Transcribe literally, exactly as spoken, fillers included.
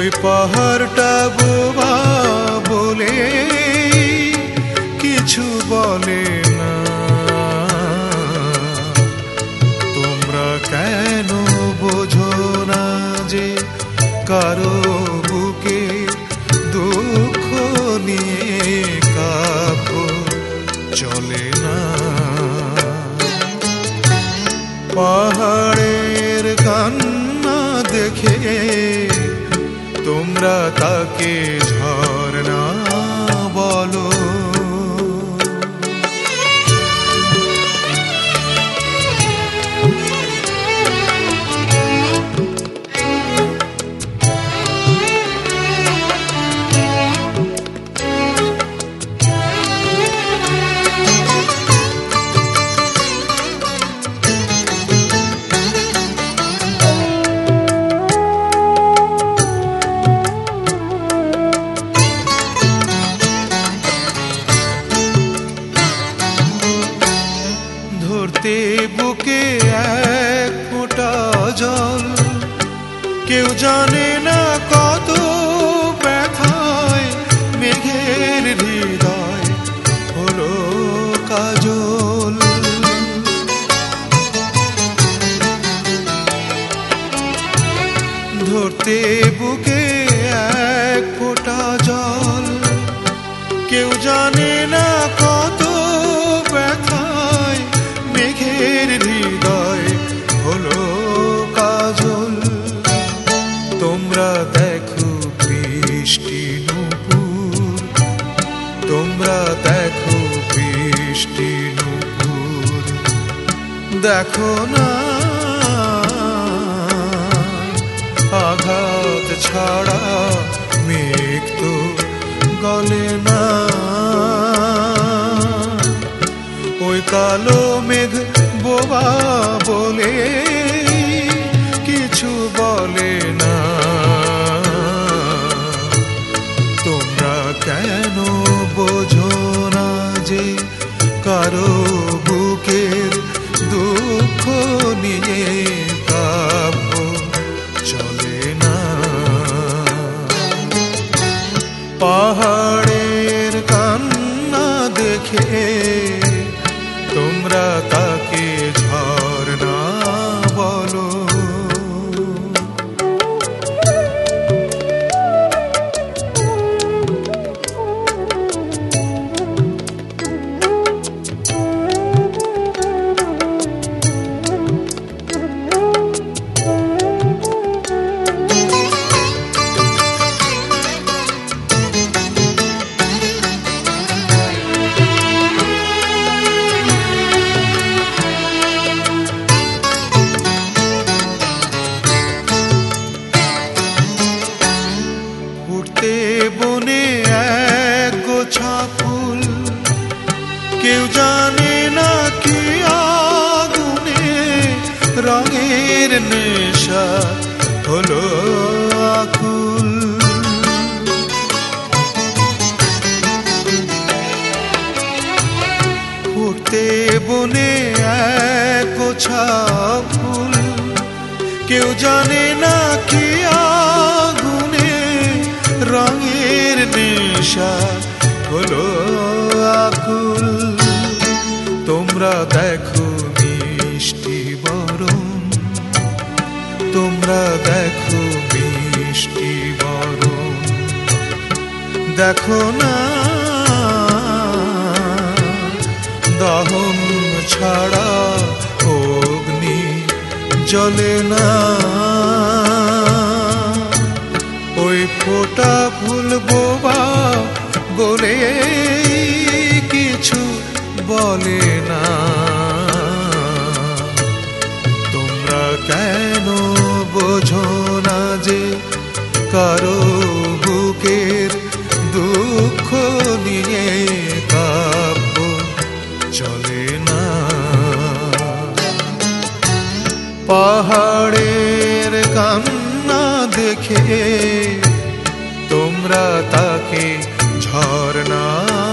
পাহাড়টা বোবা বলে কিছু বলে না। তোমরা কেন বোঝো না যে কারো বুকে দুঃখ নিয়ে কাব্য চলে না। পাহাড়ের কান্না দেখে তোমরা তাকে ঝরনা বলো। ধরতে বুকে এক ফোঁটা জল, কেউ জানে না কত ব্যথায় মেঘের হৃদয় হলো কাজল। ধরতে বুকে এক ফোঁটা জল, কেউ জানে না কত ব্যথায় মেঘের হৃদয় হলো কাজল। তোমরা দেখো বৃষ্টি নূপুর, তোমরা দেখো বৃষ্টি নূপুর, দেখো না আঘাত ছাড়া মেঘ তো গলে না। ওই কালো মেঘ বোবা বলে কিছু বলে না। তোমরা কেন বোঝো না যে কারো বুকের দুঃখ নিয়ে কাব্য চলে না। পাহাড়ের কান্না দেখে তোমরা তাকে ঝরনা বলো। বনে এক গোছা ফুল, কেউ জানে না কি আগুনে রঙের নেশা হলো আকুল। ফুটতে বনে এক গোছা ফুল, কেউ জানে না কি আগুনে রঙের নেশা হলো আকুল। তোমরা দেখো মিষ্টি বরণ, তোমরা দেখো মিষ্টি বরণ, দেখো না দহন ছাড়া অগ্নি জ্বলে না। ওই ফোটা ফুল বোবা বলে কিছু বলে না। তোমরা কেন বোঝো না যে কারো বুকের দুঃখ নিয়ে কাব্য চলে না। পাহাড়ের কান্না দেখে তোমরা তাকে ঝরনা